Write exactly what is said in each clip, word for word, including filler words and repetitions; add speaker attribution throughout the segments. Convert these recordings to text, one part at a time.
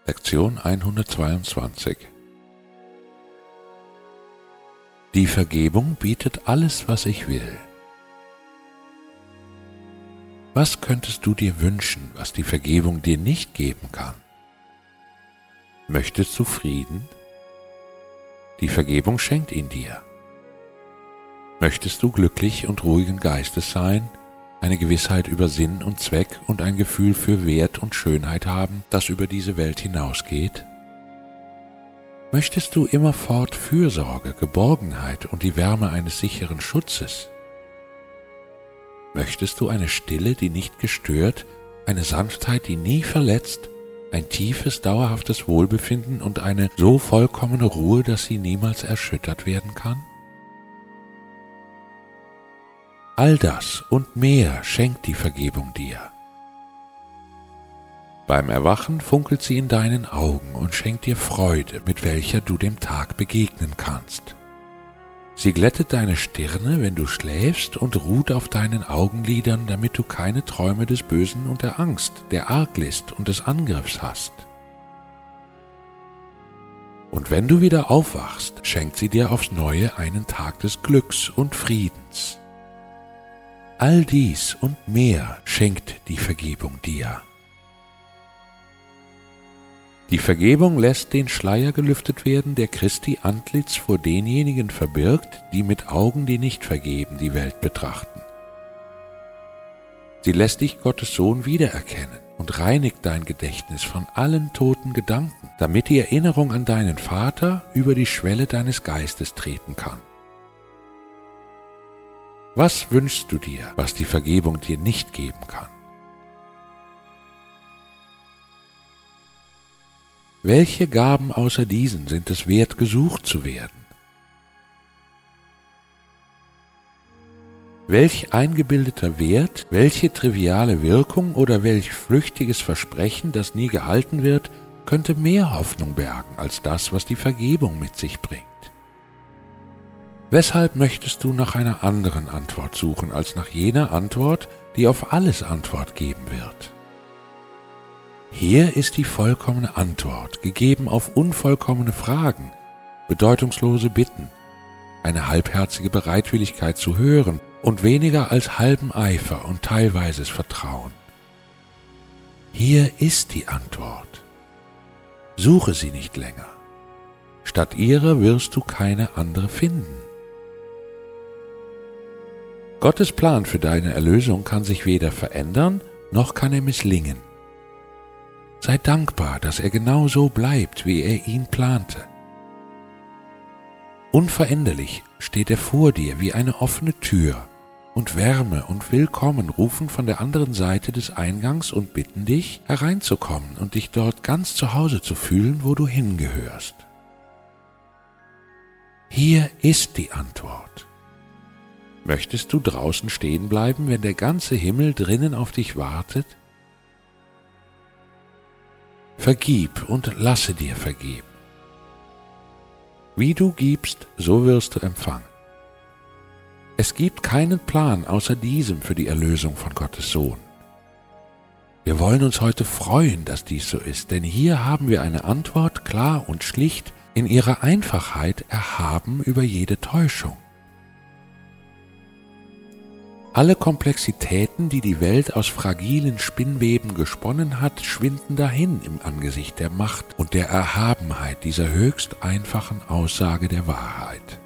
Speaker 1: Lektion hundertzweiundzwanzig. Die Vergebung bietet alles, was ich will. Was könntest du dir wünschen, was die Vergebung dir nicht geben kann? Möchtest du Frieden? Die Vergebung schenkt ihn dir. Möchtest du glücklich und ruhigen Geistes sein, eine Gewissheit über Sinn und Zweck und ein Gefühl für Wert und Schönheit haben, das über diese Welt hinausgeht? Möchtest du immerfort Fürsorge, Geborgenheit und die Wärme eines sicheren Schutzes? Möchtest du eine Stille, die nicht gestört, eine Sanftheit, die nie verletzt, ein tiefes, dauerhaftes Wohlbefinden und eine so vollkommene Ruhe, dass sie niemals erschüttert werden kann? All das und mehr schenkt die Vergebung dir. Beim Erwachen funkelt sie in deinen Augen und schenkt dir Freude, mit welcher du dem Tag begegnen kannst. Sie glättet deine Stirne, wenn du schläfst, und ruht auf deinen Augenlidern, damit du keine Träume des Bösen und der Angst, der Arglist und des Angriffs hast. Und wenn du wieder aufwachst, schenkt sie dir aufs Neue einen Tag des Glücks und Friedens. All dies und mehr schenkt die Vergebung dir. Die Vergebung lässt den Schleier gelüftet werden, der Christi Antlitz vor denjenigen verbirgt, die mit Augen, die nicht vergeben, die Welt betrachten. Sie lässt dich Gottes Sohn wiedererkennen und reinigt dein Gedächtnis von allen toten Gedanken, damit die Erinnerung an deinen Vater über die Schwelle deines Geistes treten kann. Was wünschst du dir, was die Vergebung dir nicht geben kann? Welche Gaben außer diesen sind es wert, gesucht zu werden? Welch eingebildeter Wert, welche triviale Wirkung oder welch flüchtiges Versprechen, das nie gehalten wird, könnte mehr Hoffnung bergen als das, was die Vergebung mit sich bringt? Weshalb möchtest du nach einer anderen Antwort suchen, als nach jener Antwort, die auf alles Antwort geben wird? Hier ist die vollkommene Antwort, gegeben auf unvollkommene Fragen, bedeutungslose Bitten, eine halbherzige Bereitwilligkeit zu hören und weniger als halben Eifer und teilweises Vertrauen. Hier ist die Antwort. Suche sie nicht länger. Statt ihrer wirst du keine andere finden. Gottes Plan für deine Erlösung kann sich weder verändern, noch kann er misslingen. Sei dankbar, dass er genau so bleibt, wie er ihn plante. Unveränderlich steht er vor dir wie eine offene Tür, und Wärme und Willkommen rufen von der anderen Seite des Eingangs und bitten dich, hereinzukommen und dich dort ganz zu Hause zu fühlen, wo du hingehörst. Hier ist die Antwort. Möchtest du draußen stehen bleiben, wenn der ganze Himmel drinnen auf dich wartet? Vergib und lasse dir vergeben. Wie du gibst, so wirst du empfangen. Es gibt keinen Plan außer diesem für die Erlösung von Gottes Sohn. Wir wollen uns heute freuen, dass dies so ist, denn hier haben wir eine Antwort, klar und schlicht, in ihrer Einfachheit erhaben über jede Täuschung. Alle Komplexitäten, die die Welt aus fragilen Spinnweben gesponnen hat, schwinden dahin im Angesicht der Macht und der Erhabenheit dieser höchst einfachen Aussage der Wahrheit.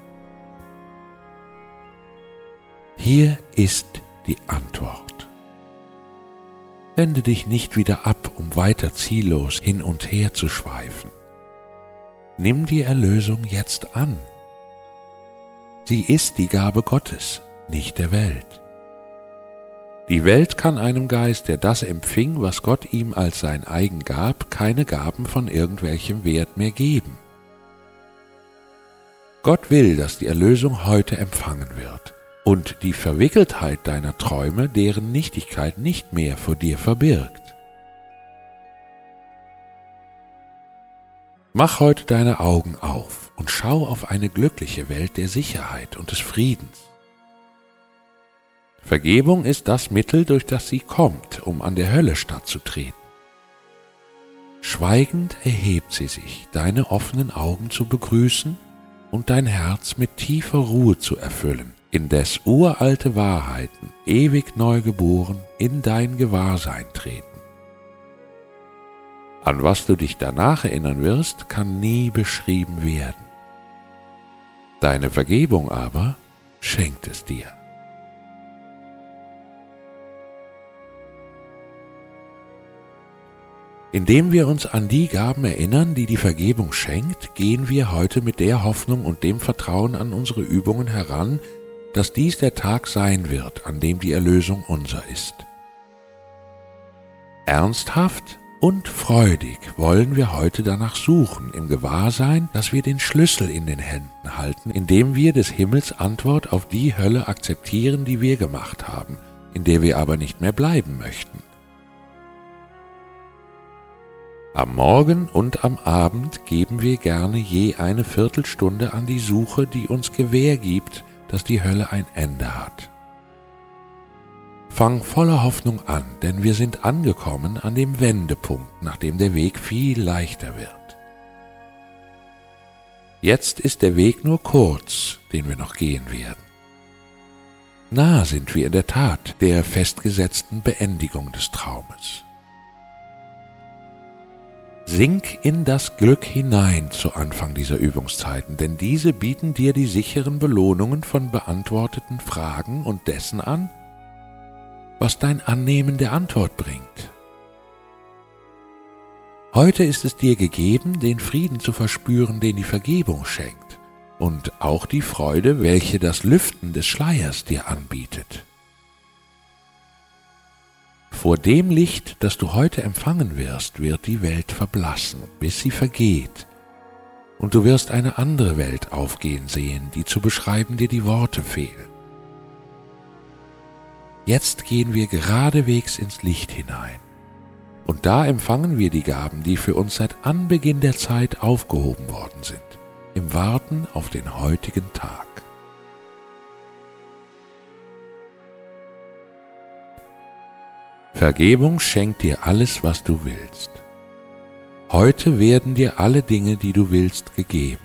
Speaker 1: Hier ist die Antwort. Wende dich nicht wieder ab, um weiter ziellos hin und her zu schweifen. Nimm die Erlösung jetzt an. Sie ist die Gabe Gottes, nicht der Welt. Die Welt kann einem Geist, der das empfing, was Gott ihm als sein eigen gab, keine Gaben von irgendwelchem Wert mehr geben. Gott will, dass die Erlösung heute empfangen wird und die Verwickeltheit deiner Träume, deren Nichtigkeit nicht mehr vor dir verbirgt. Mach heute deine Augen auf und schau auf eine glückliche Welt der Sicherheit und des Friedens. Vergebung ist das Mittel, durch das sie kommt, um an der Hölle stattzutreten. Schweigend erhebt sie sich, deine offenen Augen zu begrüßen und dein Herz mit tiefer Ruhe zu erfüllen, indes uralte Wahrheiten, ewig neu geboren, in dein Gewahrsein treten. An was du dich danach erinnern wirst, kann nie beschrieben werden. Deine Vergebung aber schenkt es dir. Indem wir uns an die Gaben erinnern, die die Vergebung schenkt, gehen wir heute mit der Hoffnung und dem Vertrauen an unsere Übungen heran, dass dies der Tag sein wird, an dem die Erlösung unser ist. Ernsthaft und freudig wollen wir heute danach suchen, im Gewahrsein, dass wir den Schlüssel in den Händen halten, indem wir des Himmels Antwort auf die Hölle akzeptieren, die wir gemacht haben, in der wir aber nicht mehr bleiben möchten. Am Morgen und am Abend geben wir gerne je eine Viertelstunde an die Suche, die uns Gewähr gibt, dass die Hölle ein Ende hat. Fang voller Hoffnung an, denn wir sind angekommen an dem Wendepunkt, nachdem der Weg viel leichter wird. Jetzt ist der Weg nur kurz, den wir noch gehen werden. Nah sind wir in der Tat der festgesetzten Beendigung des Traumes. Sink in das Glück hinein zu Anfang dieser Übungszeiten, denn diese bieten dir die sicheren Belohnungen von beantworteten Fragen und dessen an, was dein Annehmen der Antwort bringt. Heute ist es dir gegeben, den Frieden zu verspüren, den die Vergebung schenkt, und auch die Freude, welche das Lüften des Schleiers dir anbietet. Vor dem Licht, das du heute empfangen wirst, wird die Welt verblassen, bis sie vergeht, und du wirst eine andere Welt aufgehen sehen, die zu beschreiben dir die Worte fehlen. Jetzt gehen wir geradewegs ins Licht hinein, und da empfangen wir die Gaben, die für uns seit Anbeginn der Zeit aufgehoben worden sind, im Warten auf den heutigen Tag. Vergebung schenkt dir alles, was du willst. Heute werden dir alle Dinge, die du willst, gegeben.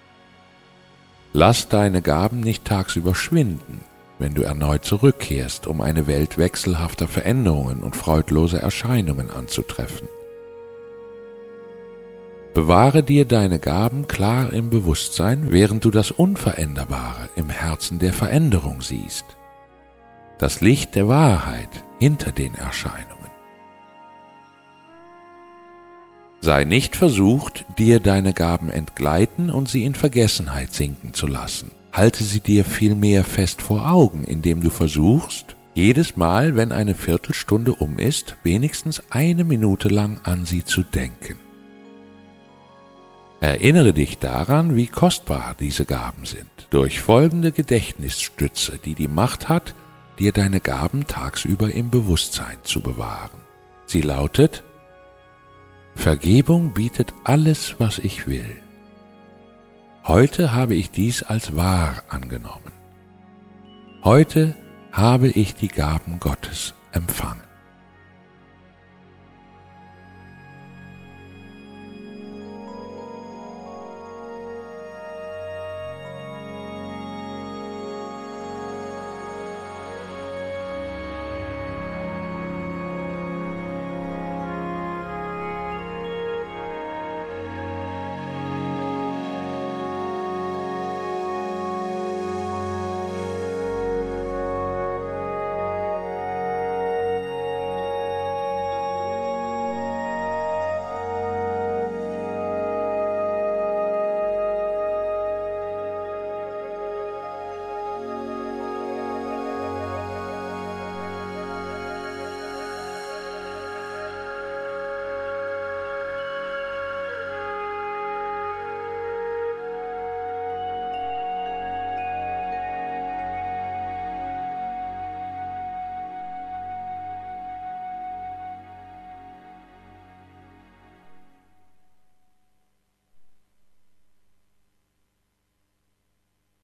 Speaker 1: Lass deine Gaben nicht tagsüber schwinden, wenn du erneut zurückkehrst, um eine Welt wechselhafter Veränderungen und freudloser Erscheinungen anzutreffen. Bewahre dir deine Gaben klar im Bewusstsein, während du das Unveränderbare im Herzen der Veränderung siehst. Das Licht der Wahrheit hinter den Erscheinungen. Sei nicht versucht, dir deine Gaben entgleiten und sie in Vergessenheit sinken zu lassen. Halte sie dir vielmehr fest vor Augen, indem du versuchst, jedes Mal, wenn eine Viertelstunde um ist, wenigstens eine Minute lang an sie zu denken. Erinnere dich daran, wie kostbar diese Gaben sind, durch folgende Gedächtnisstütze, die die Macht hat, dir deine Gaben tagsüber im Bewusstsein zu bewahren. Sie lautet: Vergebung bietet alles, was ich will. Heute habe ich dies als wahr angenommen. Heute habe ich die Gaben Gottes empfangen.